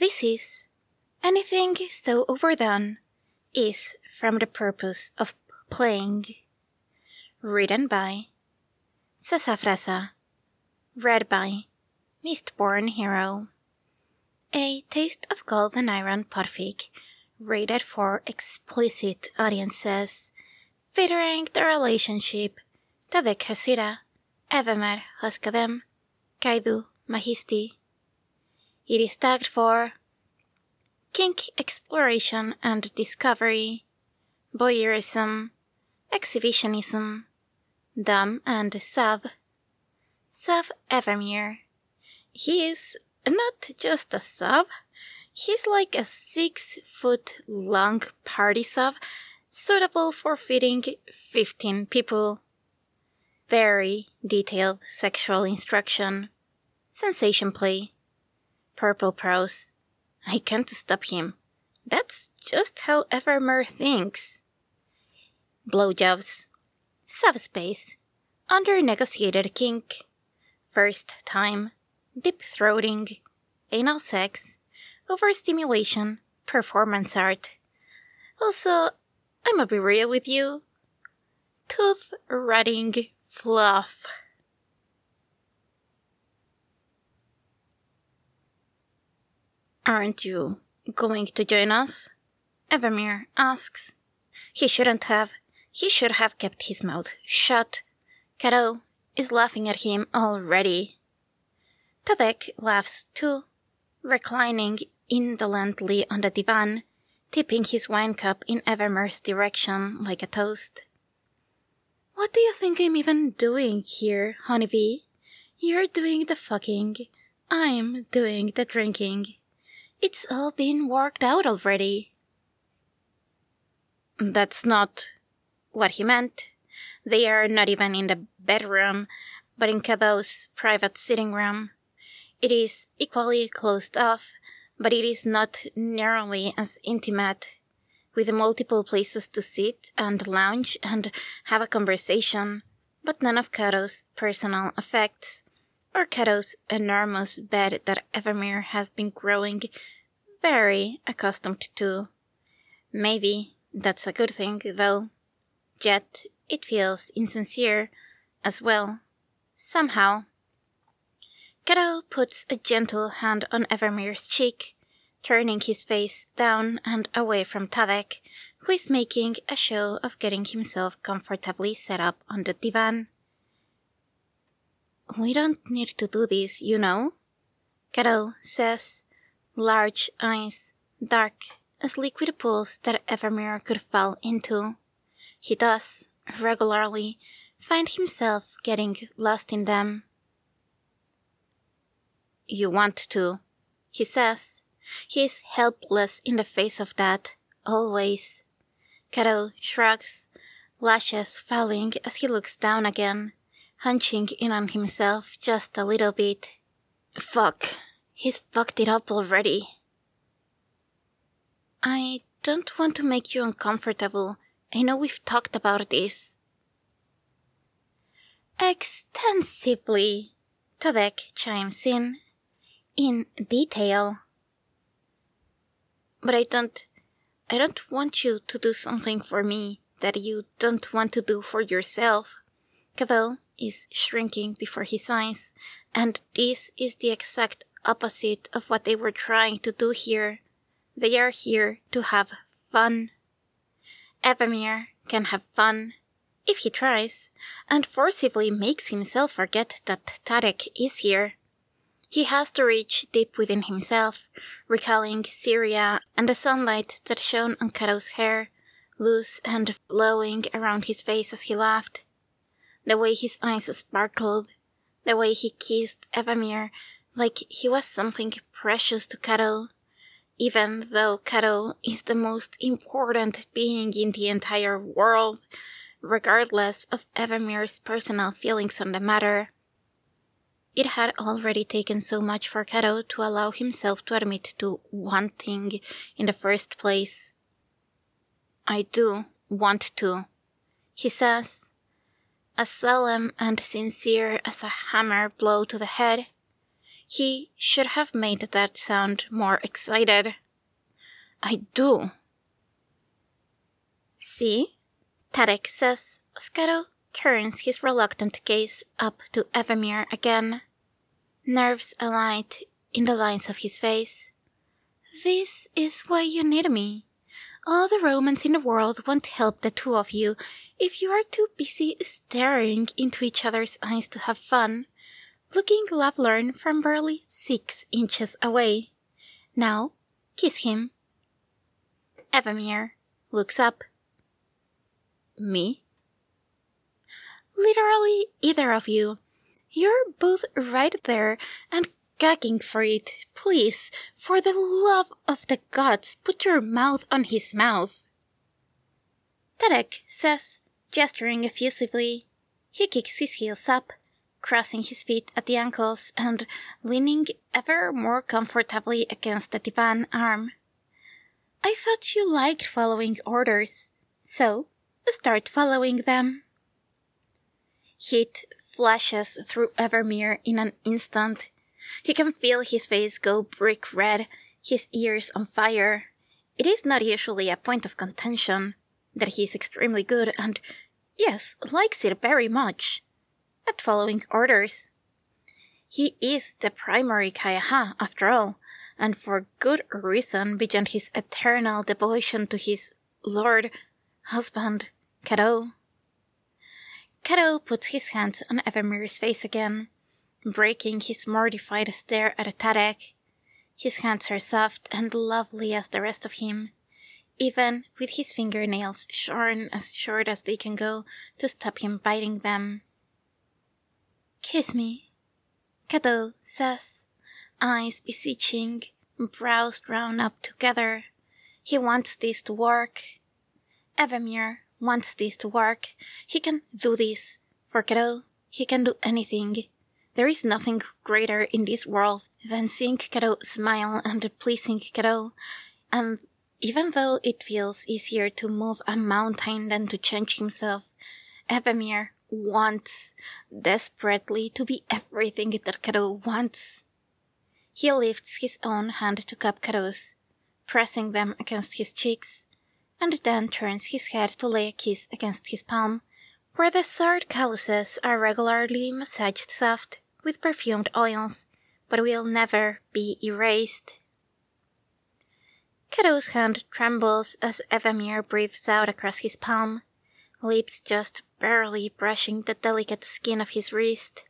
This is Anything So Overdone is From the Purpose of Playing. Written by Sassafrasa. Read by Mistborn Hero. A Taste of Gold and Iron podfic, rated for explicit audiences, featuring the relationship Tadek Hasira, Evamer Hoskadem, Kaidu Mahisti. It is tagged for kink exploration and discovery, voyeurism, exhibitionism, dom and sub Evermere. He is not just a sub, he's like a 6-foot-long party sub, suitable for feeding 15 people. Very detailed sexual instruction, sensation play, purple prose. I can't stop him. That's just how Evermere thinks. Blowjobs, subspace, under-negotiated kink, first time, deep-throating, anal sex, overstimulation, performance art. Also, I'ma be real with you, tooth-rotting fluff. Aren't you going to join us? Evermere asks. He shouldn't have. He should have kept his mouth shut. Kato is laughing at him already. Tadek laughs too, reclining indolently on the divan, tipping his wine cup in Evermere's direction like a toast. What do you think I'm even doing here, honeybee? You're doing the fucking. I'm doing the drinking. It's all been worked out already. That's not what he meant. They are not even in the bedroom, but in Kato's private sitting room. It is equally closed off, but it is not nearly as intimate, with multiple places to sit and lounge and have a conversation, but none of Kato's personal effects, or Kato's enormous bed that Evermere has been growing very accustomed to. Maybe that's a good thing, though. Yet it feels insincere as well, somehow. Kato puts a gentle hand on Evermere's cheek, turning his face down and away from Tadek, who is making a show of getting himself comfortably set up on the divan. We don't need to do this, you know, Kato says, large eyes, dark as liquid pools that Evermere could fall into. He does, regularly, find himself getting lost in them. You want to, he says. He is helpless in the face of that, always. Kato shrugs, lashes falling as he looks down again, hunching in on himself just a little bit. Fuck, he's fucked it up already. I don't want to make you uncomfortable. I know we've talked about this. Extensively, Tadek chimes in detail. But I don't want you to do something for me that you don't want to do for yourself. Kato is shrinking before his eyes, and this is the exact opposite of what they were trying to do here. They are here to have fun. Evermere can have fun, if he tries, and forcibly makes himself forget that Tadek is here. He has to reach deep within himself, recalling Syria and the sunlight that shone on Kato's hair, loose and blowing around his face as he laughed. The way his eyes sparkled, the way he kissed Evermere like he was something precious to Kato, even though Kato is the most important being in the entire world, regardless of Evermere's personal feelings on the matter. It had already taken so much for Kato to allow himself to admit to wanting in the first place. I do want to, he says, as solemn and sincere as a hammer blow to the head. He should have made that sound more excited. I do. See? Tadek says, as Cadeau turns his reluctant gaze up to Evemir again. Nerves alight in the lines of his face. This is why you need me. All the romance in the world won't help the two of you if you are too busy staring into each other's eyes to have fun, looking lovelorn from barely 6 inches away. Now, kiss him. Evemir looks up. Me? Literally either of you. You're both right there and gagging for it. Please, for the love of the gods, put your mouth on his mouth. Tadek says, gesturing effusively. He kicks his heels up, crossing his feet at the ankles and leaning ever more comfortably against the divan arm. I thought you liked following orders, so start following them. Heat flashes through Evemir in an instant. He can feel his face go brick red, his ears on fire. It is not usually a point of contention, that he is extremely good and, yes, likes it very much, at following orders. He is the primary Kayaha, after all, and for good reason beyond his eternal devotion to his lord, husband, Cadeau. Cadeau puts his hands on Evemir's face again, breaking his mortified stare at Tadek. His hands are soft and lovely as the rest of him, even with his fingernails shorn as short as they can go to stop him biting them. Kiss me, Cadeau says, eyes beseeching, brows drawn up together. He wants this to work. Evemir wants this to work. He can do this. For Cadeau, he can do anything. There is nothing greater in this world than seeing Cadeau smile and pleasing Cadeau, and even though it feels easier to move a mountain than to change himself, Evemir wants desperately to be everything that Cadeau wants. He lifts his own hand to cup Cadeau's, pressing them against his cheeks, and then turns his head to lay a kiss against his palm, where the sword calluses are regularly massaged soft with perfumed oils, but will never be erased. Cadeau's hand trembles as Evemir breathes out across his palm, lips just barely brushing the delicate skin of his wrist.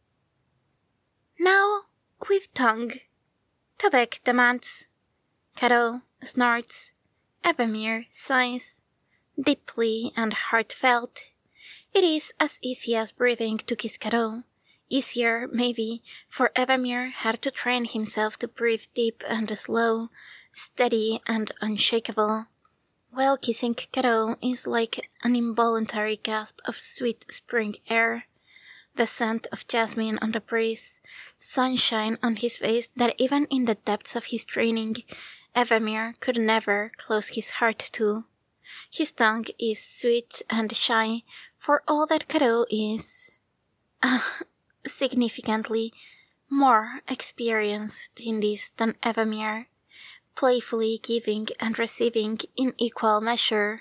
Now, with tongue, Tadek demands. Cadeau snorts. Evemir sighs, deeply and heartfelt. It is as easy as breathing to kiss Cadeau. Easier, maybe, for Evemir had to train himself to breathe deep and slow, steady and unshakable. While kissing Cadeau is like an involuntary gasp of sweet spring air. The scent of jasmine on the breeze, sunshine on his face that even in the depths of his training, Evemir could never close his heart to. His tongue is sweet and shy for all that Cadeau is. Significantly more experienced in this than Evemir, playfully giving and receiving in equal measure.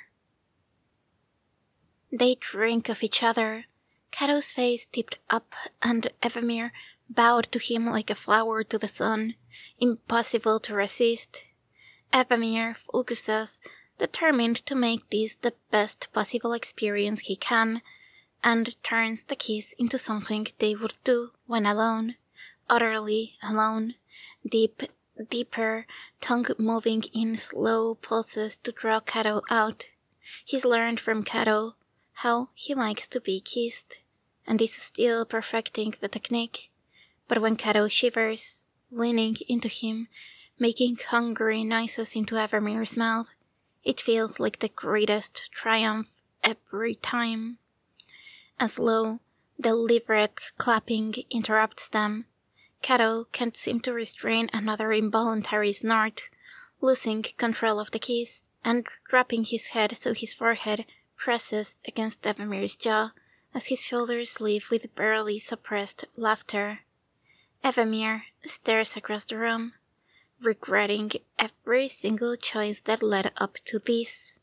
They drink of each other, Cadeau's face tipped up and Evemir bowed to him like a flower to the sun, impossible to resist. Evemir focuses, determined to make this the best possible experience he can, and turns the kiss into something they would do when alone, utterly alone, deeper, tongue moving in slow pulses to draw Cadeau out. He's learned from Cadeau how he likes to be kissed, and is still perfecting the technique. But when Cadeau shivers, leaning into him, making hungry noises into Evermir's mouth, it feels like the greatest triumph every time. A slow, deliberate clapping interrupts them. Cadeau can't seem to restrain another involuntary snort, losing control of the kiss, and dropping his head so his forehead presses against Evermir's jaw as his shoulders leave with barely suppressed laughter. Evemir stares across the room, regretting every single choice that led up to this.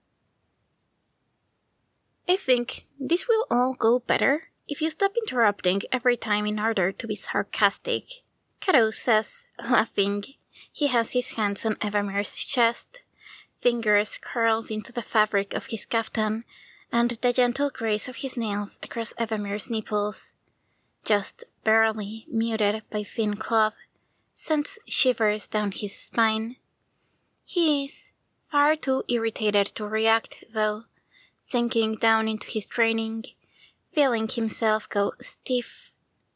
I think this will all go better if you stop interrupting every time in order to be sarcastic, Cadeau says, laughing. He has his hands on Evamir's chest, fingers curled into the fabric of his kaftan, and the gentle grace of his nails across Evamir's nipples, just barely muted by thin cloth, sends shivers down his spine. He is far too irritated to react, though, sinking down into his training, feeling himself go stiff.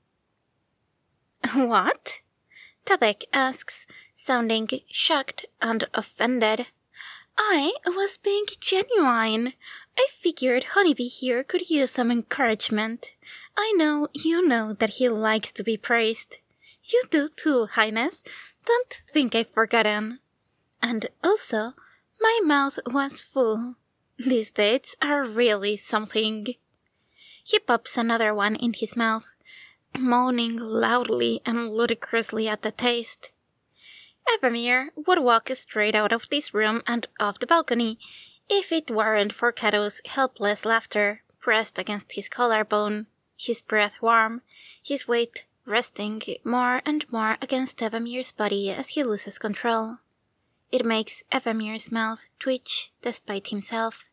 What? Tadek asks, sounding shocked and offended. I was being genuine. I figured Honeybee here could use some encouragement. I know you know that he likes to be praised. You do too, Highness. Don't think I've forgotten. And also, my mouth was full. These dates are really something. He pops another one in his mouth, moaning loudly and ludicrously at the taste. Evamir would walk straight out of this room and off the balcony if it weren't for Cadeau's helpless laughter pressed against his collarbone, his breath warm, his weight resting more and more against Evamir's body as he loses control. It makes Evamir's mouth twitch despite himself.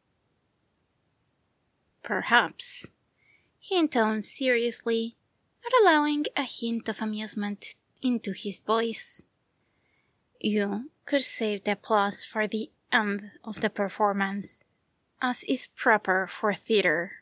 Perhaps, he intones seriously, not allowing a hint of amusement into his voice. You could save the applause for the end of the performance, as is proper for theater.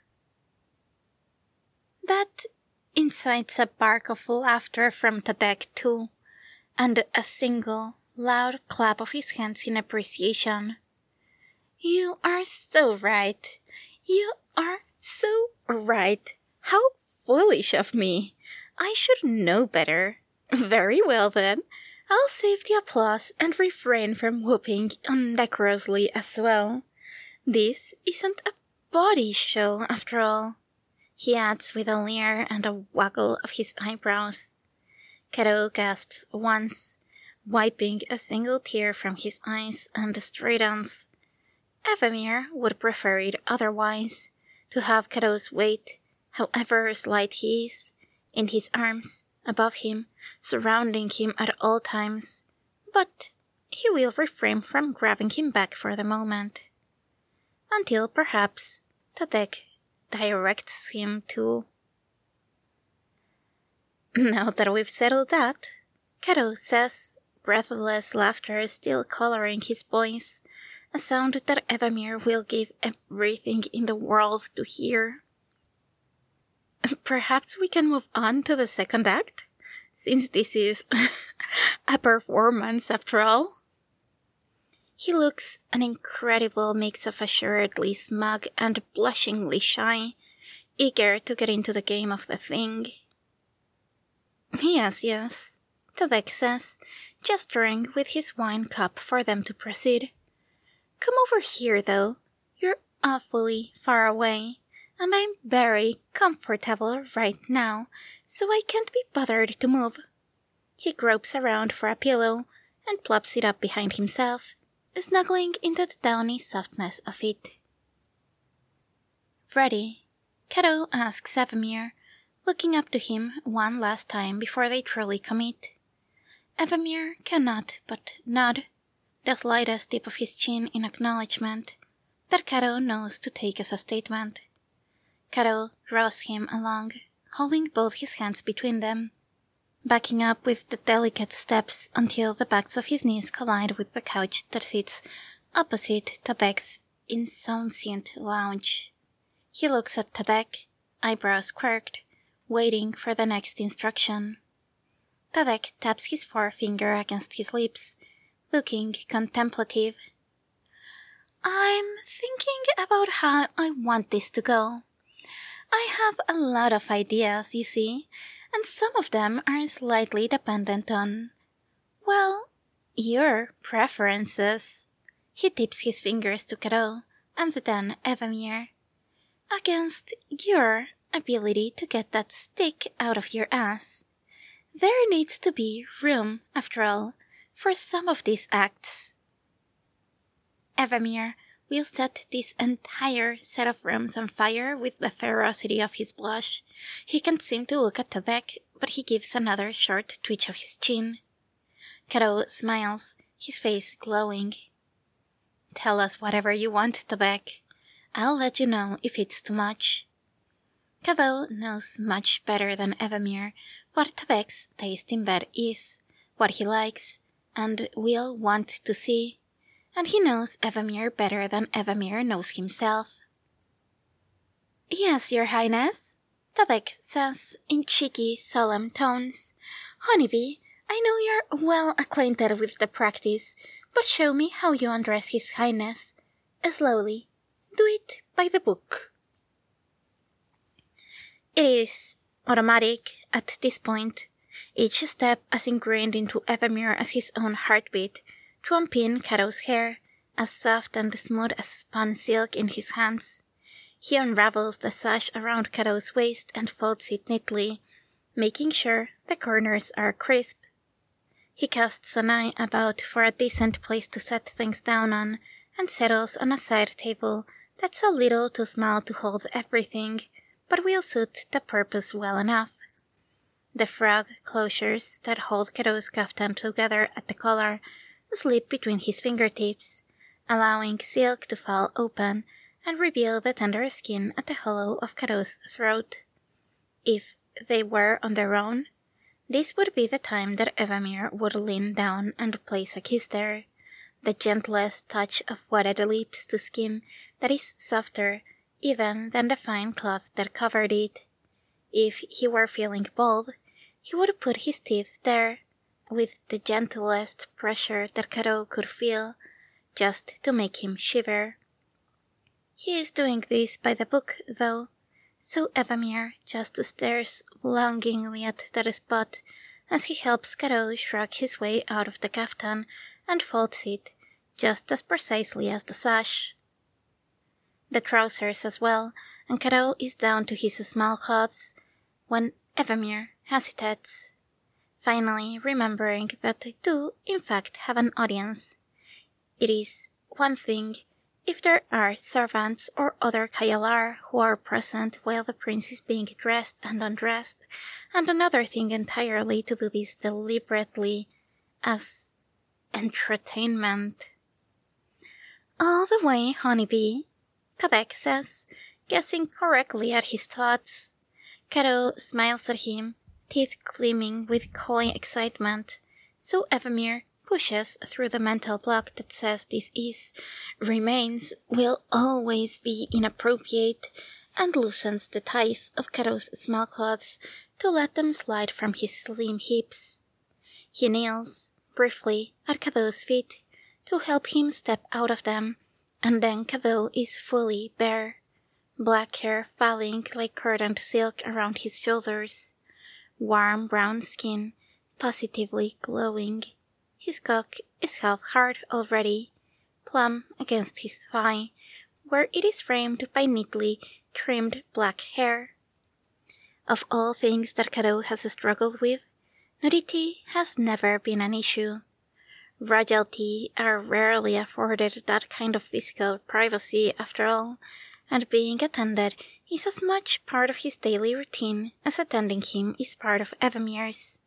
That incites a bark of laughter from Tadek too, and a single, loud clap of his hands in appreciation. You are so right. You are so right. How foolish of me. I should know better. Very well then. I'll save the applause and refrain from whooping undecorously as well. This isn't a body show, after all, he adds with a leer and a waggle of his eyebrows. Cadeau gasps once, wiping a single tear from his eyes and straightens. Evamir would prefer it otherwise, to have Cadeau's weight, however slight he is, in his arms, above him, surrounding him at all times, but he will refrain from grabbing him back for the moment. Until perhaps Tadek directs him to. Now that we've settled that, Cadeau says, breathless laughter still coloring his voice, a sound that Evamir will give everything in the world to hear. Perhaps we can move on to the second act, since this is a performance after all. He looks an incredible mix of assuredly smug and blushingly shy, eager to get into the game of the thing. Yes, Tadek says, gesturing with his wine cup for them to proceed. Come over here, though. You're awfully far away, and I'm very comfortable right now, so I can't be bothered to move. He gropes around for a pillow and plops it up behind himself, snuggling into the downy softness of it. Ready? Cadeau asks Evamir, looking up to him one last time before they truly commit. Evamir cannot but nod, the slightest dip of his chin in acknowledgement, that Cadeau knows to take as a statement. Cadeau draws him along, holding both his hands between them, backing up with the delicate steps until the backs of his knees collide with the couch that sits opposite Tadek's insouciant lounge. He looks at Tadek, eyebrows quirked, waiting for the next instruction. Tadek taps his forefinger against his lips, looking contemplative. I'm thinking about how I want this to go. I have a lot of ideas, you see, and some of them are slightly dependent on, well, your preferences. He tips his fingers to Cadeau, and then Evamir. Against your ability to get that stick out of your ass. There needs to be room, after all, for some of these acts. Evamir will set this entire set of rooms on fire with the ferocity of his blush. He can't seem to look at Tadek, but he gives another short twitch of his chin. Cadeau smiles, his face glowing. Tell us whatever you want, Tadek. I'll let you know if it's too much. Cadeau knows much better than Evamir what Tadek's taste in bed is, what he likes, and will want to see. And he knows Evamir better than Evamir knows himself. Yes, Your Highness, Tadek says in cheeky, solemn tones. Honeybee, I know you're well acquainted with the practice, but show me how you undress His Highness. Slowly. Do it by the book. It is automatic at this point, each step as ingrained into Evamir as his own heartbeat, to unpin Cadeau's hair, as soft and smooth as spun silk in his hands. He unravels the sash around Cadeau's waist and folds it neatly, making sure the corners are crisp. He casts an eye about for a decent place to set things down on, and settles on a side table that's a little too small to hold everything, but will suit the purpose well enough. The frog closures that hold Cadeau's kaftan together at the collar slip between his fingertips, allowing silk to fall open and reveal the tender skin at the hollow of Cadeau's throat. If they were on their own, this would be the time that Evamir would lean down and place a kiss there, the gentlest touch of wetted lips to skin that is softer even than the fine cloth that covered it. If he were feeling bold, he would put his teeth there, with the gentlest pressure that Cadeau could feel, just to make him shiver. He is doing this by the book, though, so Evamir just stares longingly at that spot as he helps Cadeau shrug his way out of the kaftan and folds it, just as precisely as the sash. The trousers as well, and Cadeau is down to his small cloths, when Evamir hesitates, finally remembering that they do in fact have an audience. It is one thing if there are servants or other Kaialar who are present while the prince is being dressed and undressed, and another thing entirely to do this deliberately as entertainment. All the way, Honeybee, Tadek says, guessing correctly at his thoughts. Cadeau smiles at him, teeth gleaming with coy excitement, so Evamir pushes through the mental block that says this is, remains, will always be inappropriate, and loosens the ties of Cadeau's small clothes to let them slide from his slim hips. He kneels, briefly, at Cadeau's feet, to help him step out of them, and then Cadeau is fully bare, black hair falling like curtained silk around his shoulders, warm brown skin positively glowing. His cock is half hard already, plump against his thigh, where it is framed by neatly trimmed black hair. Of all things that Cadeau has struggled with, nudity has never been an issue. Royalty are rarely afforded that kind of physical privacy after all, and being attended is as much part of his daily routine as attending him is part of Evamir's.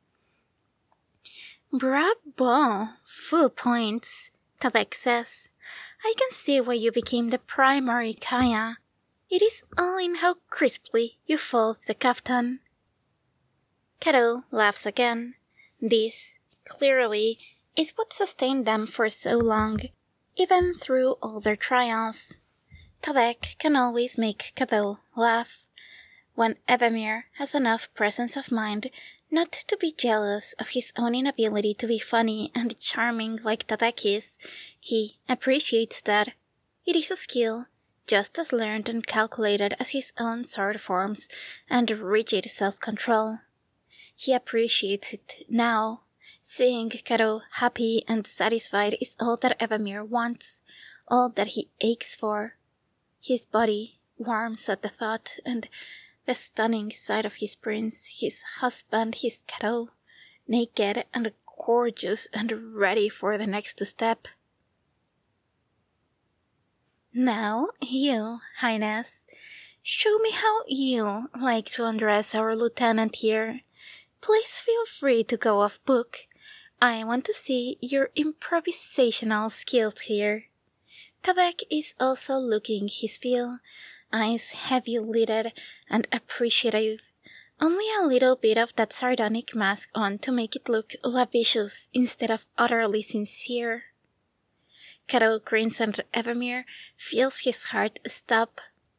Bravo! Full points, Tadek says. I can see why you became the primary Kaya. It is all in how crisply you fold the kaftan. Cadeau laughs again. This, clearly, is what sustained them for so long, even through all their trials. Tadek can always make Cadeau laugh, when Evamir has enough presence of mind not to be jealous of his own inability to be funny and charming like Tadek is. He appreciates that. It is a skill, just as learned and calculated as his own sword forms and rigid self-control. He appreciates it now. Seeing Cadeau happy and satisfied is all that Evamir wants, all that he aches for. His body warms at the thought, and the stunning sight of his prince, his husband, his Cadeau, naked and gorgeous and ready for the next step. "Now, you, Highness, show me how you like to undress our lieutenant here. Please feel free to go off book. I want to see your improvisational skills here." Tadek is also looking his fill, eyes heavy-lidded and appreciative, only a little bit of that sardonic mask on to make it look lascivious instead of utterly sincere. Cato grins and Evermere feels his heart stop.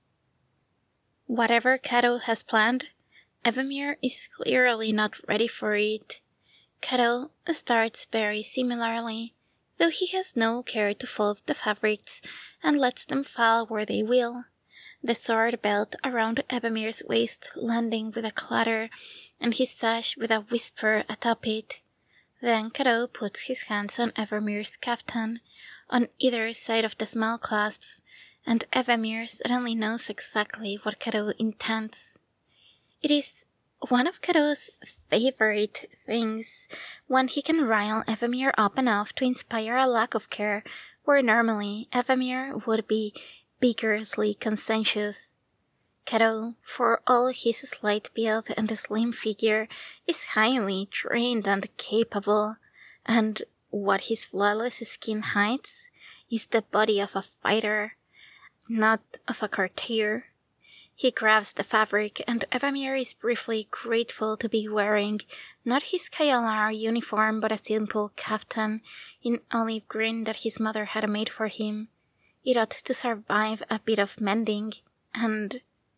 Whatever Cato has planned, Evermere is clearly not ready for it. Cato starts very similarly, though he has no care to fold the fabrics and lets them fall where they will, the sword belt around Evermere's waist landing with a clatter, and his sash with a whisper atop it. Then Cato puts his hands on Evermere's kaftan, on either side of the small clasps, and Evermere suddenly knows exactly what Cato intends. It is one of Cato's favorite things, when he can rile Evermere up enough to inspire a lack of care where normally Evermere would be vigorously conscientious. Cato, for all his slight build and slim figure, is highly trained and capable, and what his flawless skin hides is the body of a fighter, not of a courtier. He grabs the fabric, and Evermere is briefly grateful to be wearing not his Kyalar uniform but a simple kaftan in olive green that his mother had made for him. It ought to survive a bit of mending, and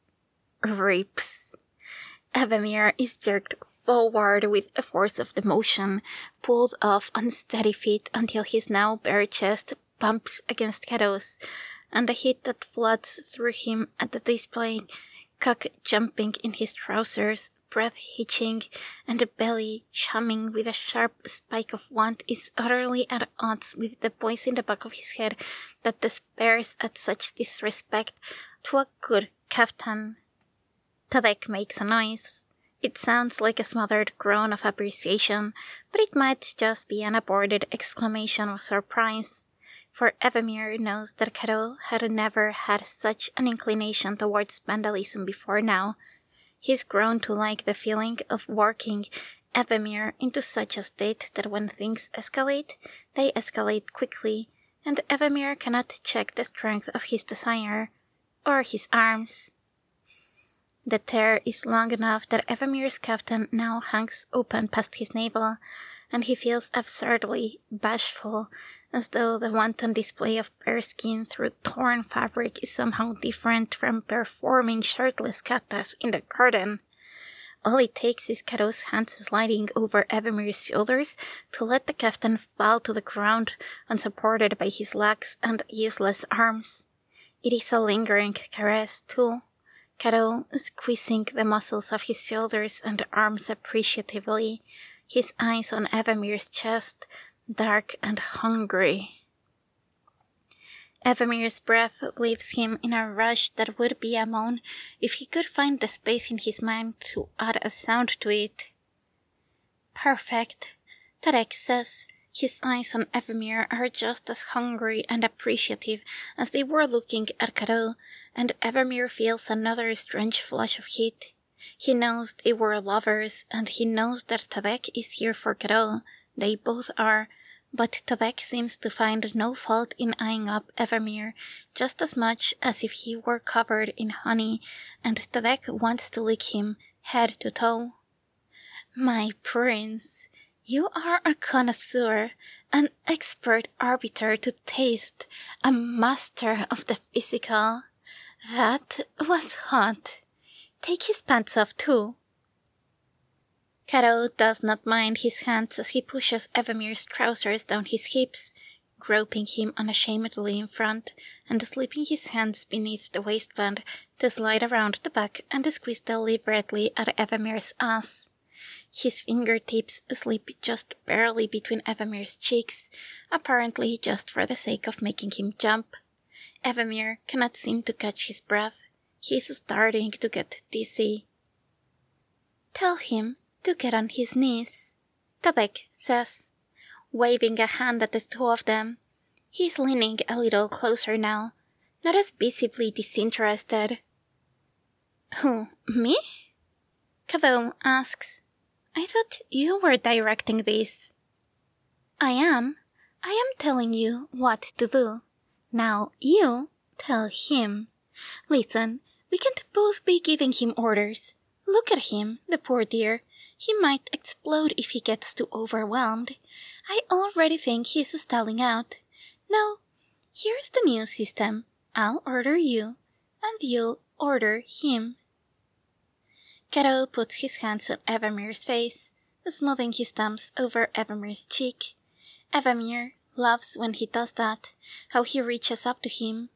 rips. Evermere is jerked forward with the force of the motion, pulled off unsteady feet until his now bare chest bumps against Cato's, and the heat that floods through him at the display, cock jumping in his trousers, breath hitching, and the belly chumming with a sharp spike of want is utterly at odds with the voice in the back of his head that despairs at such disrespect to a good kaftan. Tadek makes a noise. It sounds like a smothered groan of appreciation, but it might just be an aborted exclamation of surprise, for Evermere knows that Cato had never had such an inclination towards vandalism before now. He's grown to like the feeling of working Evermere into such a state that when things escalate, they escalate quickly, and Evermere cannot check the strength of his desire, or his arms. The tear is long enough that Evermere's kaftan now hangs open past his navel, and he feels absurdly bashful, as though the wanton display of bare skin through torn fabric is somehow different from performing shirtless katas in the garden. All it takes is Cato's hands sliding over Evermere's shoulders to let the kaftan fall to the ground, unsupported by his legs and useless arms. It is a lingering caress, too, Cato squeezing the muscles of his shoulders and arms appreciatively, his eyes on Evermere's chest, dark and hungry. Evermere's breath leaves him in a rush that would be a moan if he could find the space in his mind to add a sound to it. Perfect, Tarek says. His eyes on Evermere are just as hungry and appreciative as they were looking at Cato, and Evermere feels another strange flush of heat. He knows they were lovers, and he knows that Tadek is here for Cato. They both are, but Tadek seems to find no fault in eyeing up Evermere, just as much as if he were covered in honey, and Tadek wants to lick him head to toe. My prince, you are a connoisseur, an expert arbiter to taste, a master of the physical. That was hot. Take his pants off, too. Cato does not mind his hands as he pushes Evermere's trousers down his hips, groping him unashamedly in front, and slipping his hands beneath the waistband to slide around the back and squeeze deliberately at Evermere's ass. His fingertips slip just barely between Evermere's cheeks, apparently just for the sake of making him jump. Evermere cannot seem to catch his breath. He is starting to get dizzy. Tell him to get on his knees, Tadek says, waving a hand at the two of them. He's leaning a little closer now, not as visibly disinterested. Who, me? Cadeau asks. I thought you were directing this. I am telling you what to do. Now you tell him. Listen, we can't both be giving him orders. Look at him, the poor dear. He might explode if he gets too overwhelmed. I already think he's stalling out. Now, here's the new system. I'll order you, and you'll order him. Cadeau puts his hands on Evamir's face, smoothing his thumbs over Evamir's cheek. Evamir loves when he does that, how he reaches up to him.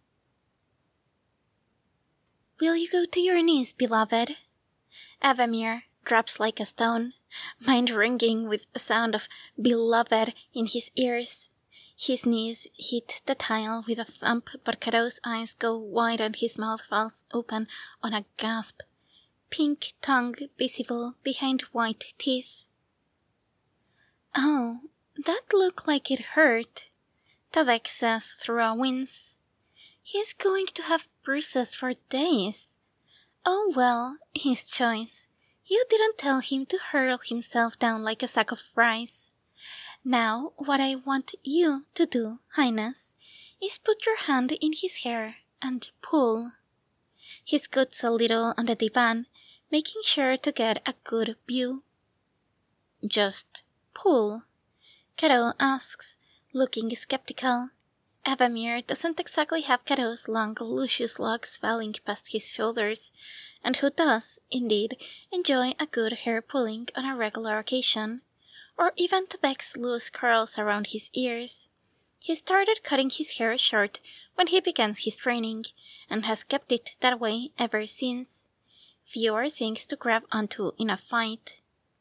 Will you go to your knees, beloved? Evamir drops like a stone, mind ringing with the sound of beloved in his ears. His knees hit the tile with a thump, but Cadeau's eyes go wide and his mouth falls open on a gasp, pink tongue visible behind white teeth. Oh, that looked like it hurt, Tadek says through a wince. He's going to have bruises for days. Oh well, his choice. You didn't tell him to hurl himself down like a sack of rice. Now, what I want you to do, Highness, is put your hand in his hair and pull. He scoots a little on the divan, making sure to get a good view. Just pull? Cadeau asks, looking skeptical. Evamir doesn't exactly have Cadeau's long, luscious locks falling past his shoulders, and who does, indeed, enjoy a good hair pulling on a regular occasion, or even Tadek's loose curls around his ears. He started cutting his hair short when he began his training, and has kept it that way ever since. Fewer things to grab onto in a fight.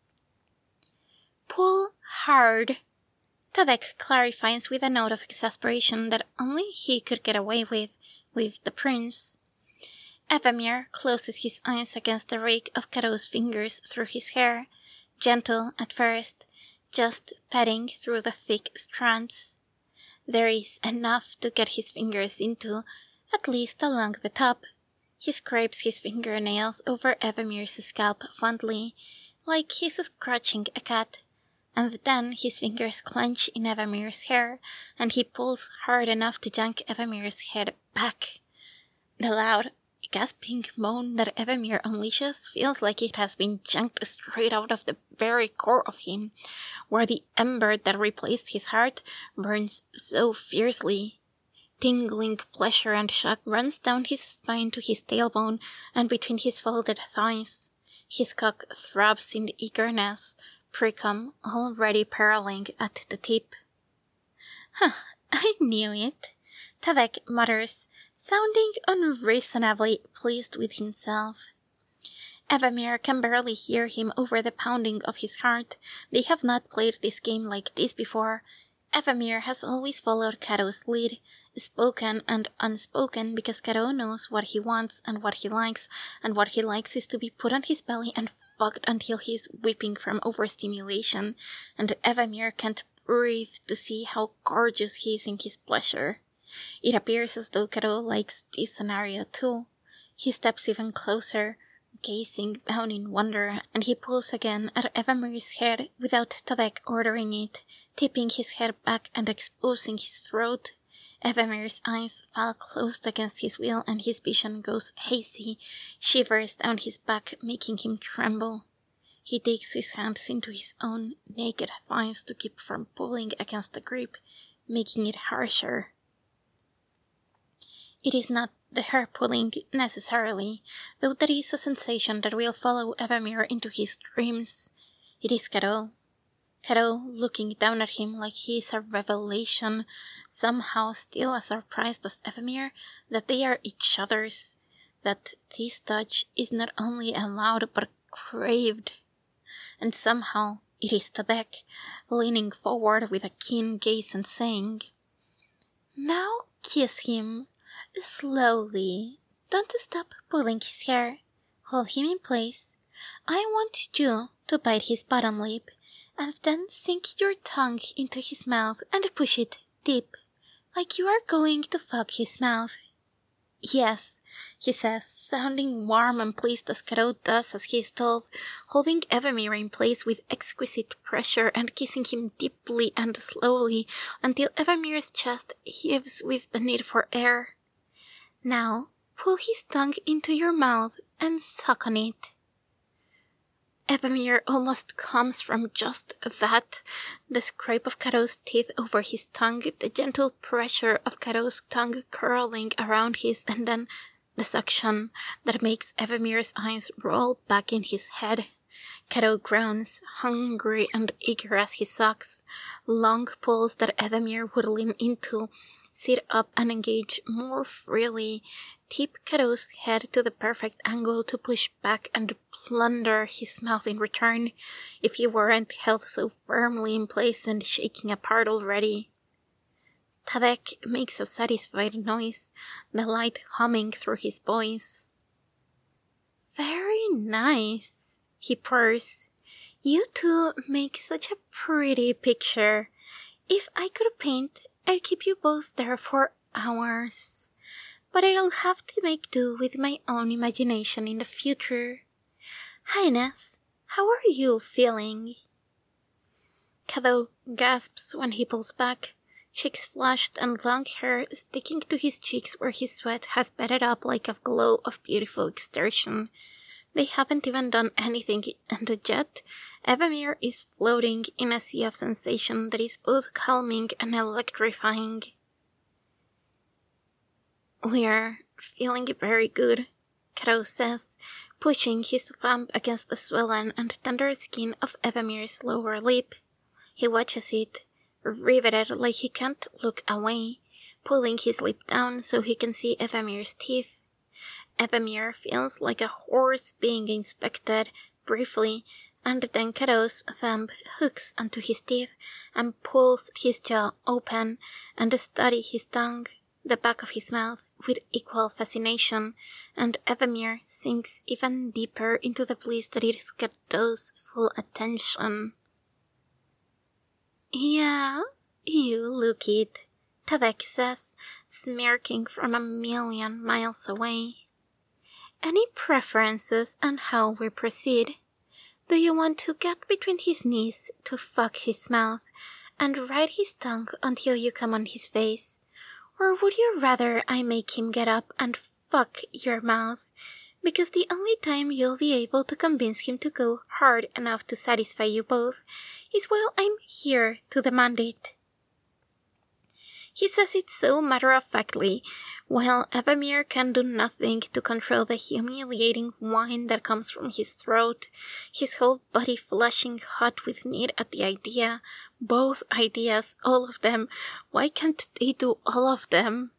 Pull hard, Tadek clarifies with a note of exasperation that only he could get away with the prince. Evamir closes his eyes against the rake of Cadeau's fingers through his hair, gentle at first, just patting through the thick strands. There is enough to get his fingers into, at least along the top. He scrapes his fingernails over Evamir's scalp fondly, like he's scratching a cat, and then his fingers clench in Evamir's hair, and he pulls hard enough to yank Evamir's head back. The loud, gasping moan that Evamir unleashes feels like it has been yanked straight out of the very core of him, where the ember that replaced his heart burns so fiercely. Tingling pleasure and shock runs down his spine to his tailbone and between his folded thighs. His cock throbs in eagerness, precum already paralleling at the tip. Huh, I knew it, Tadek mutters, sounding unreasonably pleased with himself. Evamir can barely hear him over the pounding of his heart. They have not played this game like this before. Evamir has always followed Cadeau's lead, spoken and unspoken, because Cadeau knows what he wants and what he likes, and what he likes is to be put on his belly and fucked until he's weeping from overstimulation, and Evamir can't breathe to see how gorgeous he is in his pleasure. It appears as though Cadeau likes this scenario too. He steps even closer, gazing down in wonder, and he pulls again at Evamir's head without Tadek ordering it, tipping his head back and exposing his throat. Evamir's eyes fall closed against his will, and his vision goes hazy, shivers down his back, making him tremble. He digs his hands into his own naked thighs to keep from pulling against the grip, making it harsher. It is not the hair pulling necessarily, though there is a sensation that will follow Evamir into his dreams. It is Cadeau. Cadeau looking down at him like he is a revelation, somehow still as surprised as Evamir that they are each other's, that this touch is not only allowed but craved. And somehow it is Tadek, leaning forward with a keen gaze and saying, "Now kiss him. Slowly. Don't stop pulling his hair. Hold him in place. I want you to bite his bottom lip, and then sink your tongue into his mouth and push it deep, like you are going to fuck his mouth. Yes, he says, sounding warm and pleased as Cadeau does as he is told, holding Evemir in place with exquisite pressure and kissing him deeply and slowly until Evemir's chest heaves with the need for air. Now, pull his tongue into your mouth and suck on it. Evemir almost comes from just that, the scrape of Cadeau's teeth over his tongue, the gentle pressure of Cadeau's tongue curling around his, and then the suction that makes Evemir's eyes roll back in his head. Cadeau groans, hungry and eager as he sucks, long pulls that Evemir would lean into, sit up and engage more freely, tip Cadeau's head to the perfect angle to push back and plunder his mouth in return, if he weren't held so firmly in place and shaking apart already. Tadek makes a satisfied noise, the light humming through his voice. "Very nice," he purrs. "You two make such a pretty picture. If I could paint, I'd keep you both there for hours. But I'll have to make do with my own imagination in the future. Highness, how are you feeling?" Cadeau gasps when he pulls back, cheeks flushed and long hair sticking to his cheeks where his sweat has bedded up like a glow of beautiful exertion. They haven't even done anything, and yet Evemir is floating in a sea of sensation that is both calming and electrifying. "We're feeling very good," Cadeau says, pushing his thumb against the swollen and tender skin of Evemir's lower lip. He watches it, riveted like he can't look away, pulling his lip down so he can see Evemir's teeth. Evemir feels like a horse being inspected, briefly, and then Cadeau's thumb hooks onto his teeth and pulls his jaw open and study his tongue, the back of his mouth, with equal fascination, and Evemir sinks even deeper into the bliss that is Cadeau's full attention. "Yeah, you look it," Tadek says, smirking from a million miles away. "Any preferences on how we proceed? Do you want to get between his knees to fuck his mouth and ride his tongue until you come on his face? Or would you rather I make him get up and fuck your mouth? Because the only time you'll be able to convince him to go hard enough to satisfy you both is while I'm here to demand it." He says it so matter-of-factly, while Evemir can do nothing to control the humiliating whine that comes from his throat, his whole body flushing hot with need at the idea. Both ideas, all of them. Why can't they do all of them?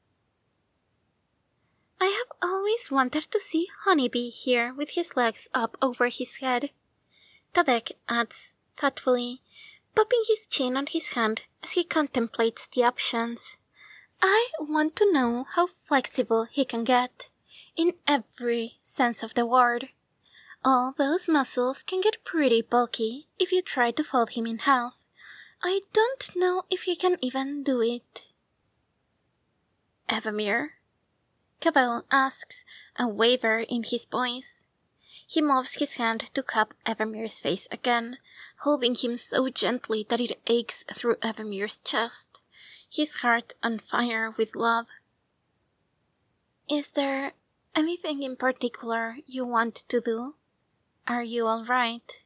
"I have always wanted to see Honeybee here with his legs up over his head," Tadek adds thoughtfully, popping his chin on his hand as he contemplates the options. "I want to know how flexible he can get, in every sense of the word. All those muscles can get pretty bulky if you try to fold him in half. I don't know if he can even do it." "Evemir?" Cadeau asks, a waver in his voice. He moves his hand to cup Evemir's face again, holding him so gently that it aches through Evemir's chest, his heart on fire with love. "Is there anything in particular you want to do? Are you all right?"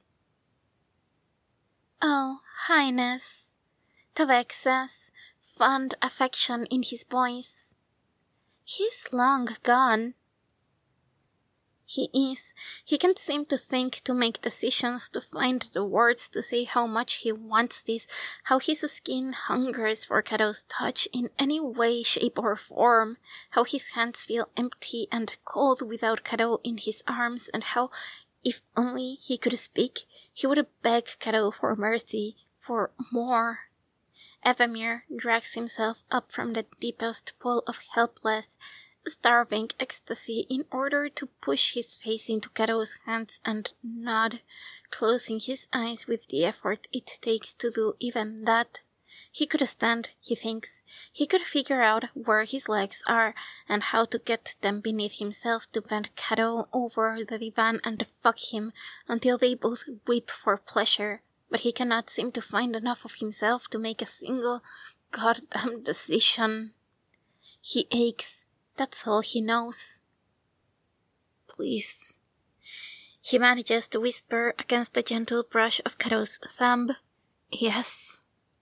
"Oh, Highness," Tadek says, fond affection in his voice. "He's long gone." He is. He can't seem to think, to make decisions, to find the words to say how much he wants this, how his skin hungers for Cadeau's touch in any way, shape, or form, how his hands feel empty and cold without Cadeau in his arms, and how, if only he could speak, he would beg Cadeau for mercy, for more. Evemir drags himself up from the deepest pool of helpless, starving ecstasy in order to push his face into Cadeau's hands and nod, closing his eyes with the effort it takes to do even that. He could stand, he thinks. He could figure out where his legs are and how to get them beneath himself to bend Cadeau over the divan and fuck him until they both weep for pleasure. But he cannot seem to find enough of himself to make a single goddamn decision. He aches. That's all he knows. Please. He manages to whisper against the gentle brush of Cadeau's thumb. Yes.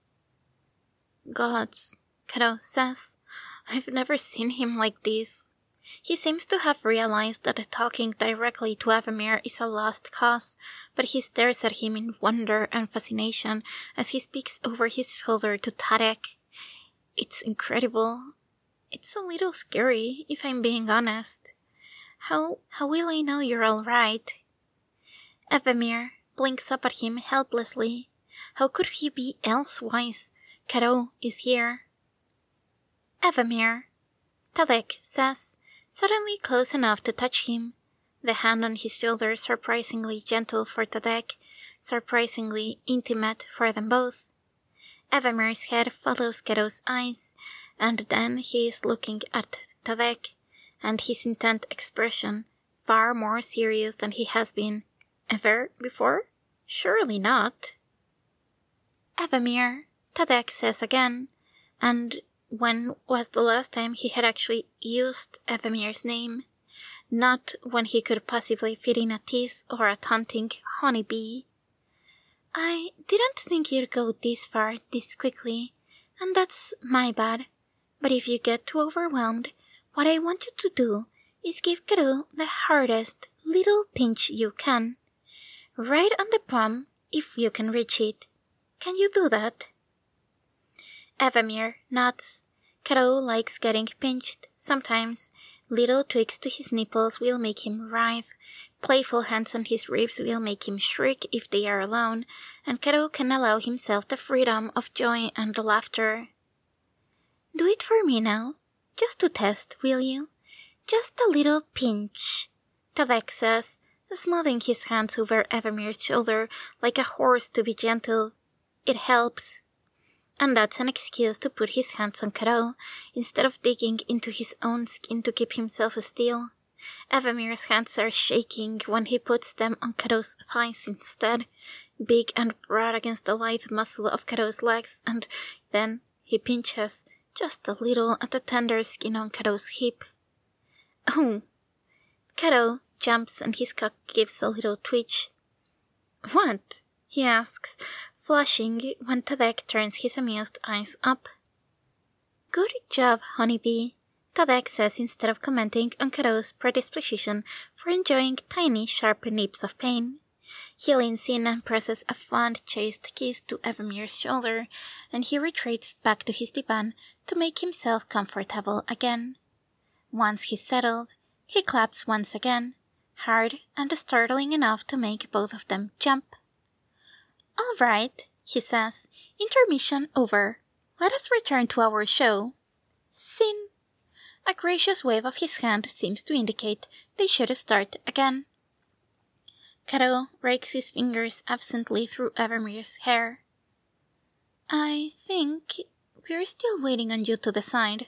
Gods, Cadeau says. I've never seen him like this. He seems to have realized that talking directly to Avamere is a lost cause, but he stares at him in wonder and fascination as he speaks over his shoulder to Tadek. It's incredible. It's a little scary, if I'm being honest. How will I know you're all right? Avamere blinks up at him helplessly. How could he be elsewise? Cadeau is here. Avamere, Tadek says, suddenly close enough to touch him. The hand on his shoulder surprisingly gentle for Tadek, surprisingly intimate for them both. Avamere's head follows Cadeau's eyes, and then he is looking at Tadek, and his intent expression far more serious than he has been ever before? Surely not. Avamere, Tadek says again, and when was the last time he had actually used Avamere's name? Not when he could possibly fit in a tease or a taunting honeybee. I didn't think you'd go this far this quickly, and that's my bad. But if you get too overwhelmed, what I want you to do is give Cadeau the hardest little pinch you can. Right on the palm, if you can reach it. Can you do that? Avamere nods. Cadeau likes getting pinched. Sometimes little tweaks to his nipples will make him writhe. Playful hands on his ribs will make him shriek if they are alone, and Cadeau can allow himself the freedom of joy and laughter. Do it for me now. Just to test, will you? Just a little pinch, Tadek says, smoothing his hands over Avamere's shoulder like a horse to be gentle. It helps. And that's an excuse to put his hands on Cadeau, instead of digging into his own skin to keep himself still. Avamere's hands are shaking when he puts them on Cadeau's thighs instead, big and broad against the lithe muscle of Cadeau's legs, and then he pinches just a little at the tender skin on Cadeau's hip. Oh! Cadeau jumps and his cock gives a little twitch. What? He asks, flushing when Tadek turns his amused eyes up. Good job, honeybee, Tadek says instead of commenting on Cadeau's predisposition for enjoying tiny, sharp nips of pain. He leans in and presses a fond, chaste kiss to Avamere's shoulder, and he retreats back to his divan to make himself comfortable again. Once he's settled, he claps once again, hard and startling enough to make both of them jump. All right, he says, intermission over. Let us return to our show. Scene. A gracious wave of his hand seems to indicate they should start again. Cadeau rakes his fingers absently through Avamere's hair. I think we're still waiting on you to decide.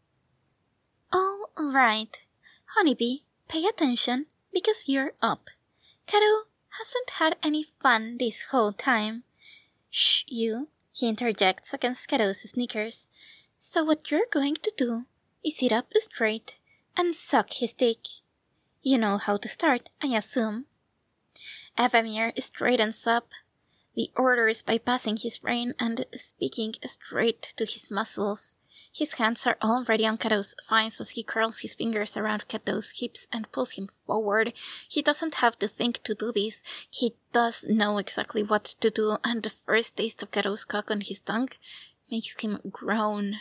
Oh, right. Honeybee, pay attention, because you're up. Cadeau hasn't had any fun this whole time. Shh, you, he interjects against Cadeau's sneakers. So what you're going to do is sit up straight and suck his dick. You know how to start, I assume. Avamere straightens up, the orders bypassing his brain and speaking straight to his muscles. His hands are already on Cadeau's thighs as he curls his fingers around Cadeau's hips and pulls him forward. He doesn't have to think to do this. He does know exactly what to do, and the first taste of Cadeau's cock on his tongue makes him groan.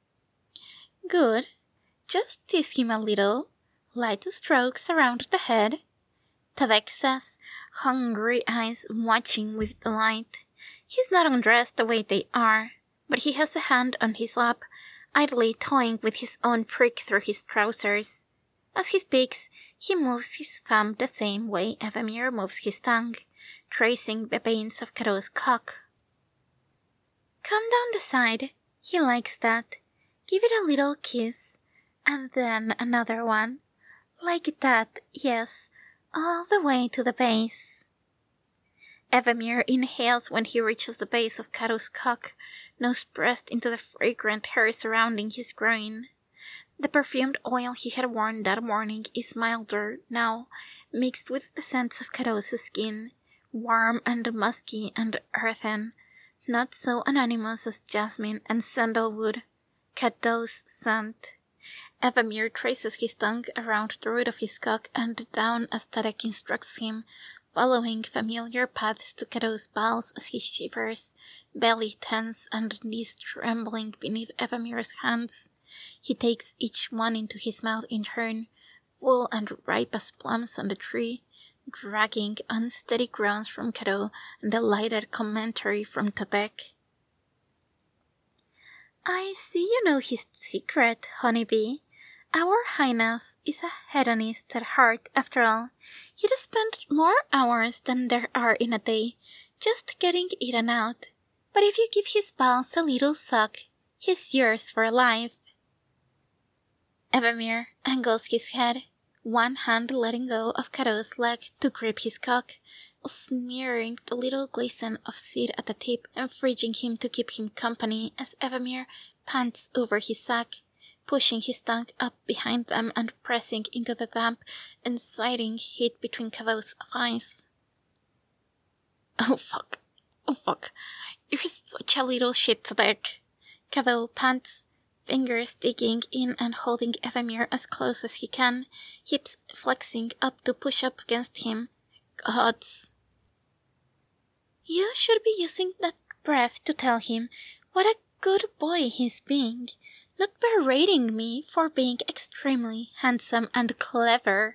Good. Just tease him a little. Light strokes around the head. Tadek says, hungry eyes watching with delight. He's not undressed the way they are, but he has a hand on his lap, idly toying with his own prick through his trousers. As he speaks, he moves his thumb the same way Avamere moves his tongue, tracing the veins of Cadeau's cock. Come down the side, he likes that. Give it a little kiss, and then another one. Like that, yes, all the way to the base. Evemir inhales when he reaches the base of Cadeau's cock, nose pressed into the fragrant hair surrounding his groin. The perfumed oil he had worn that morning is milder now, mixed with the scents of Cadeau's skin, warm and musky and earthen, not so anonymous as jasmine and sandalwood. Cadeau's scent. Evemir traces his tongue around the root of his cock and down as Tadek instructs him, following familiar paths to Cadeau's bowels as he shivers, belly tense and knees trembling beneath Evemir's hands. He takes each one into his mouth in turn, full and ripe as plums on the tree, dragging unsteady groans from Cadeau and delighted commentary from Tadek. I see you know his secret, honeybee. Our Highness is a hedonist at heart, after all. He'd spend more hours than there are in a day, just getting eaten out. But if you give his bowels a little suck, he's yours for life. Evemir angles his head, one hand letting go of Cadeau's leg to grip his cock, smearing the little glisten of seed at the tip and freezing him to keep him company as Evemir pants over his sack, pushing his tongue up behind them and pressing into the damp, inciting heat between Cadeau's thighs. Oh fuck. You're such a little shit, Tadek. Cadeau pants, fingers digging in and holding Evemir as close as he can, hips flexing up to push up against him. Gods. You should be using that breath to tell him what a good boy he's being, not berating me for being extremely handsome and clever.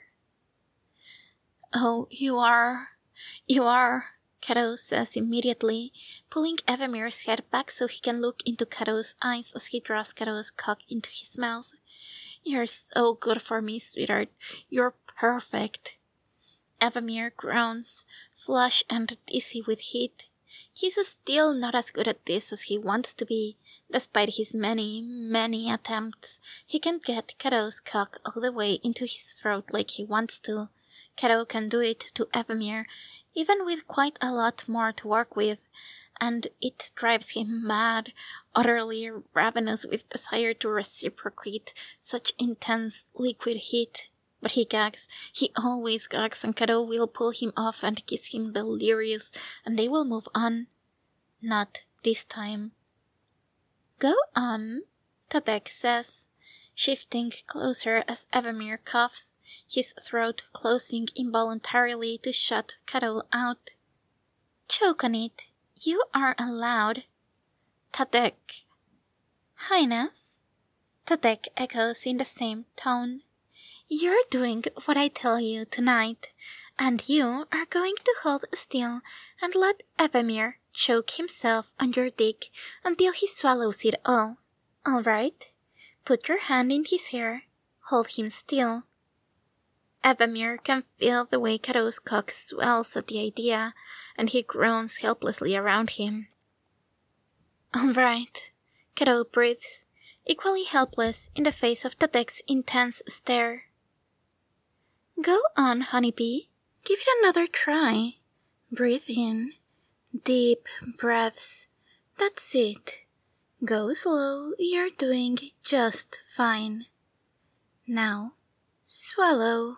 Oh, you are, Cadeau says immediately, pulling Evemir's head back so he can look into Cadeau's eyes as he draws Cadeau's cock into his mouth. You're so good for me, sweetheart. You're perfect. Evemir groans, flushed and dizzy with heat. He's still not as good at this as he wants to be. Despite his many attempts, he can't get Cadeau's cock all the way into his throat like he wants to. Cadeau can do it to Evemir, even with quite a lot more to work with, and it drives him mad, utterly ravenous with desire to reciprocate such intense liquid heat. But he gags. He always gags, and Cadeau will pull him off and kiss him delirious, and they will move on. Not this time. Go on, Tadek says, shifting closer as Evemir coughs, his throat closing involuntarily to shut Cadeau out. Choke on it. You are allowed. Tadek. Highness? Tadek echoes in the same tone. You're doing what I tell you tonight, and you are going to hold still and let Evemir choke himself on your dick until he swallows it all. All right? Put your hand in his hair. Hold him still. Evemir can feel the way Cadeau's cock swells at the idea, and he groans helplessly around him. All right. Cadeau breathes, equally helpless in the face of Tadek's intense stare. Go on, honeybee. Give it another try. Breathe in. Deep breaths. That's it. Go slow. You're doing just fine. Now, swallow.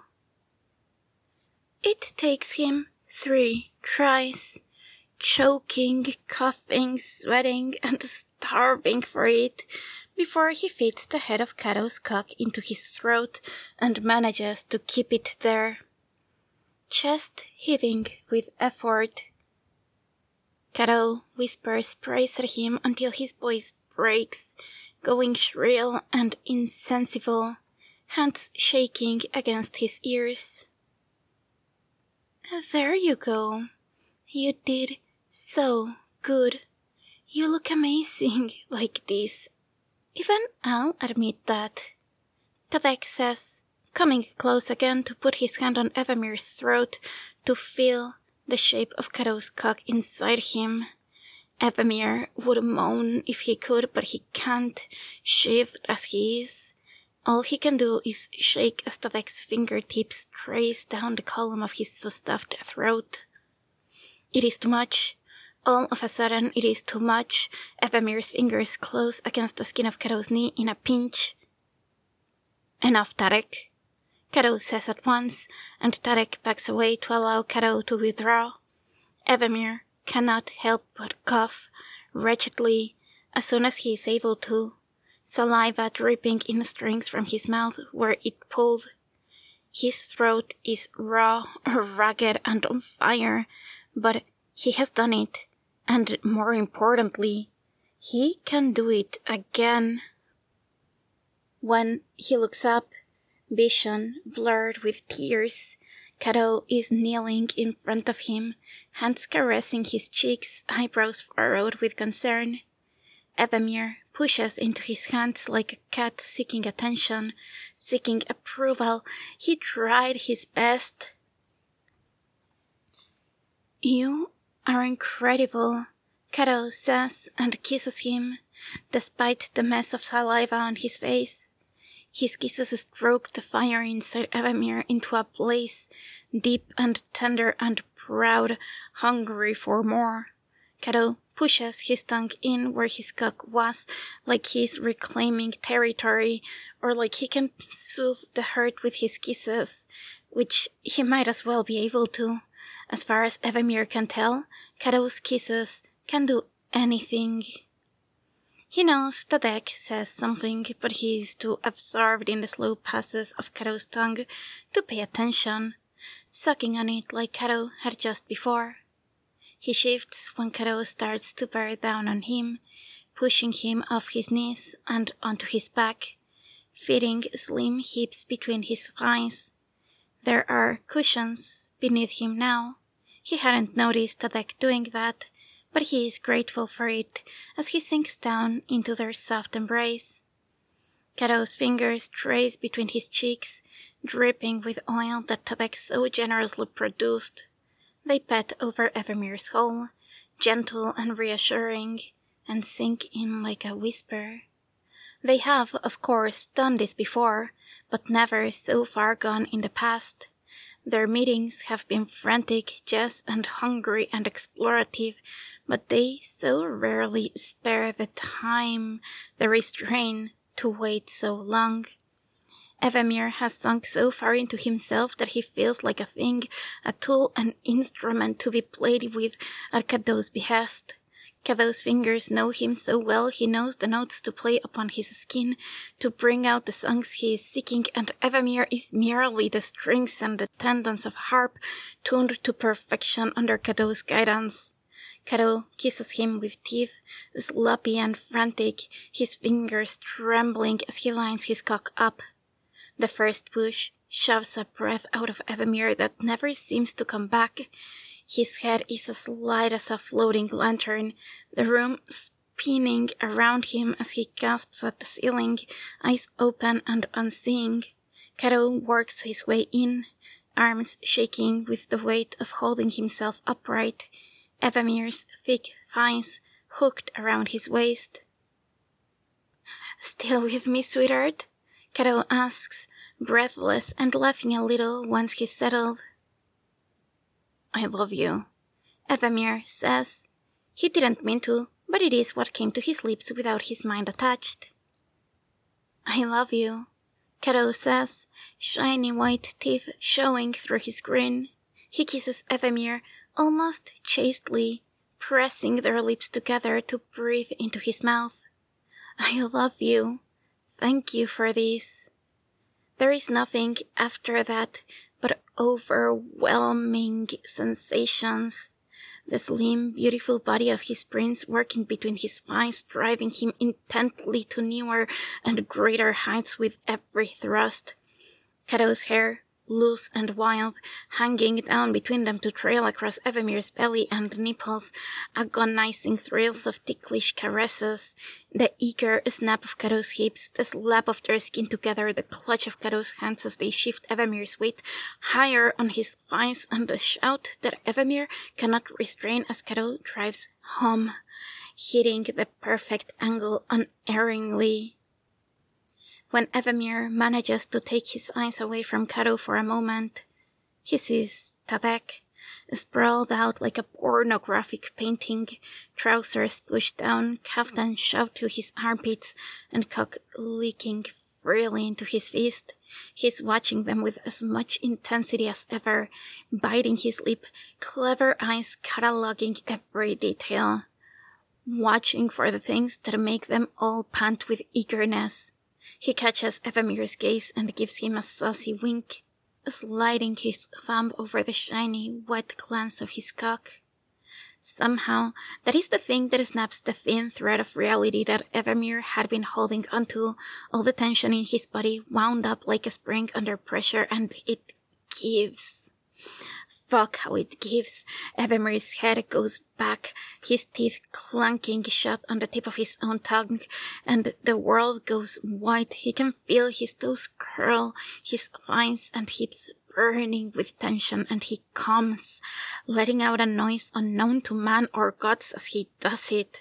It takes him 3 tries. Choking, coughing, sweating, and starving for it, before he fits the head of Cadeau's cock into his throat and manages to keep it there. Chest heaving with effort. Cadeau whispers praise at him until his voice breaks, going shrill and insensible, hands shaking against his ears. There you go. You did so good. You look amazing like this. Even I'll admit that. Tadek says, coming close again to put his hand on Evemir's throat to feel the shape of Cadeau's cock inside him. Evemir would moan if he could, but he can't, sheathed as he is. All he can do is shake as Tadek's fingertips trace down the column of his stuffed throat. It is too much. All of a sudden, it is too much. Evemir's fingers close against the skin of Cadeau's knee in a pinch. "Enough, Tadek," Cadeau says at once, and Tadek backs away to allow Cadeau to withdraw. Evemir cannot help but cough, wretchedly, as soon as he is able to, saliva dripping in strings from his mouth where it pulled. His throat is raw, ragged, and on fire, but he has done it, and more importantly, he can do it again. When he looks up, vision blurred with tears, Cadeau is kneeling in front of him, hands caressing his cheeks, eyebrows furrowed with concern. Evemir pushes into his hands like a cat seeking attention, seeking approval. He tried his best. "You are incredible," Cadeau says and kisses him, despite the mess of saliva on his face. His kisses stroke the fire inside Evemir into a blaze, deep and tender and proud, hungry for more. Cadeau pushes his tongue in where his cock was, like he's reclaiming territory, or like he can soothe the hurt with his kisses, which he might as well be able to. As far as Evemir can tell, Cadeau's kisses can do anything. He knows Tadek says something, but he is too absorbed in the slow passes of Cadeau's tongue to pay attention, sucking on it like Cadeau had just before. He shifts when Cadeau starts to bear down on him, pushing him off his knees and onto his back, fitting slim hips between his thighs. There are cushions beneath him now. He hadn't noticed Tadek doing that, but he is grateful for it as he sinks down into their soft embrace. Cadeau's fingers trace between his cheeks, dripping with oil that Tadek so generously produced. They pet over Evemir's hole, gentle and reassuring, and sink in like a whisper. They have, of course, done this before, but never so far gone in the past. Their meetings have been frantic, yes, and hungry and explorative, but they so rarely spare the time, the restraint, to wait so long. Evemir has sunk so far into himself that he feels like a thing, a tool, an instrument to be played with at Cadeau's behest. Cadeau's fingers know him so well he knows the notes to play upon his skin, to bring out the songs he is seeking, and Evemir is merely the strings and the tendons of harp, tuned to perfection under Cadeau's guidance. Cadeau kisses him with teeth, sloppy and frantic, his fingers trembling as he lines his cock up. The first push shoves a breath out of Evemir that never seems to come back. His head is as light as a floating lantern, the room spinning around him as he gasps at the ceiling, eyes open and unseeing. Cadeau works his way in, arms shaking with the weight of holding himself upright, Evemir's thick thighs hooked around his waist. "Still with me, sweetheart?" Cadeau asks, breathless and laughing a little once he's settled. "I love you," Evemir says. He didn't mean to, but it is what came to his lips without his mind attached. "I love you," Cadeau says, shiny white teeth showing through his grin. He kisses Evemir almost chastely, pressing their lips together to breathe into his mouth. "I love you. Thank you for this." There is nothing after that but overwhelming sensations. The slim, beautiful body of his prince working between his thighs, driving him intently to newer and greater heights with every thrust. Cadeau's hair, loose and wild, hanging down between them to trail across Evamir's belly and nipples, agonizing thrills of ticklish caresses, the eager snap of Kado's hips, the slap of their skin together, the clutch of Kado's hands as they shift Evamir's weight higher on his thighs, and the shout that Evamir cannot restrain as Kado drives home, hitting the perfect angle unerringly. When Evamir manages to take his eyes away from Kado for a moment, he sees Tadek, sprawled out like a pornographic painting, trousers pushed down, kaftan shoved to his armpits, and cock leaking freely into his fist. He's watching them with as much intensity as ever, biting his lip, clever eyes cataloging every detail, watching for the things that make them all pant with eagerness. He catches Evamir's gaze and gives him a saucy wink, sliding his thumb over the shiny, wet glance of his cock. Somehow, that is the thing that snaps the thin thread of reality that Evamir had been holding onto. All the tension in his body wound up like a spring under pressure, and it gives. Fuck how it gives. Evamir's head goes back, his teeth clanking shut on the tip of his own tongue, and the world goes white. He can feel his toes curl, his thighs and hips burning with tension, and he comes, letting out a noise unknown to man or gods as he does it.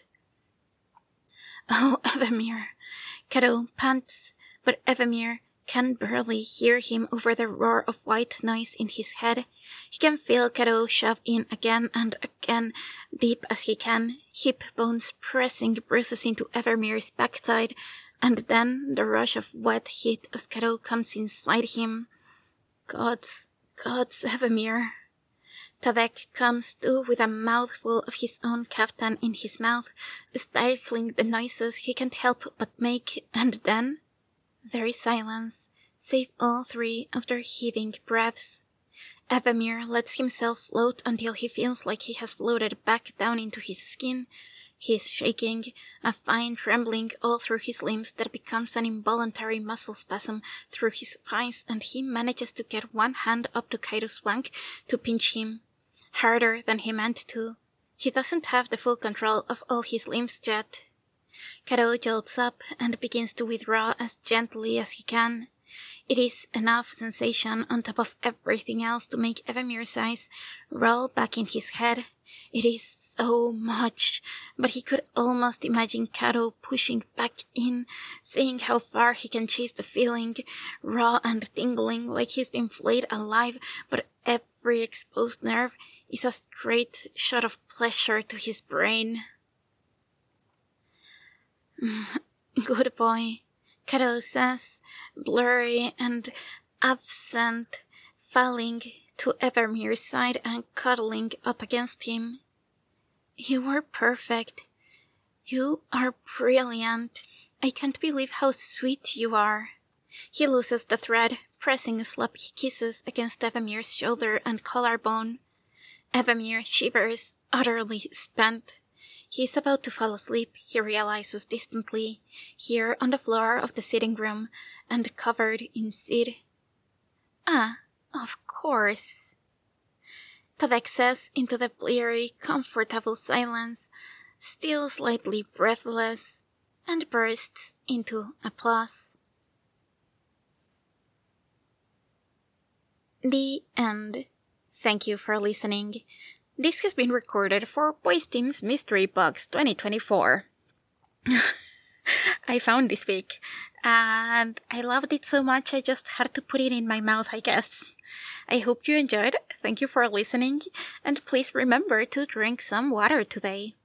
Oh, Evamir. Kado pants, but Evamir can barely hear him over the roar of white noise in his head. He can feel Kado shove in again and again, deep as he can, hip bones pressing bruises into Evamir's backside, and then the rush of wet heat as Kado comes inside him. Gods, Evamir. Tadek comes too with a mouthful of his own kaftan in his mouth, stifling the noises he can't help but make, and then there is silence, save all three of their heaving breaths. Evamir lets himself float until he feels like he has floated back down into his skin. He is shaking, a fine trembling all through his limbs that becomes an involuntary muscle spasm through his thighs, and he manages to get one hand up to Kaido's flank to pinch him, harder than he meant to. He doesn't have the full control of all his limbs yet. Kado jolts up and begins to withdraw as gently as he can. It is enough sensation on top of everything else to make Evamir's eyes roll back in his head. It is so much, but he could almost imagine Kado pushing back in, seeing how far he can chase the feeling, raw and tingling like he's been flayed alive, but every exposed nerve is a straight shot of pleasure to his brain. Good boy, Kado says, blurry and absent, falling to Evamir's side and cuddling up against him. You are perfect. You are brilliant. I can't believe how sweet you are. He looses the thread, pressing sloppy kisses against Evamir's shoulder and collarbone. Evamir shivers, utterly spent. He is about to fall asleep, he realizes distantly, here on the floor of the sitting room, and covered in seed. Ah, of course. Tadek says into the bleary, comfortable silence, still slightly breathless, and bursts into applause. The end. Thank you for listening. This has been recorded for Boys Team's Mystery Box 2024. I found this fic, and I loved it so much I just had to put it in my mouth, I guess. I hope you enjoyed. Thank you for listening, and please remember to drink some water today.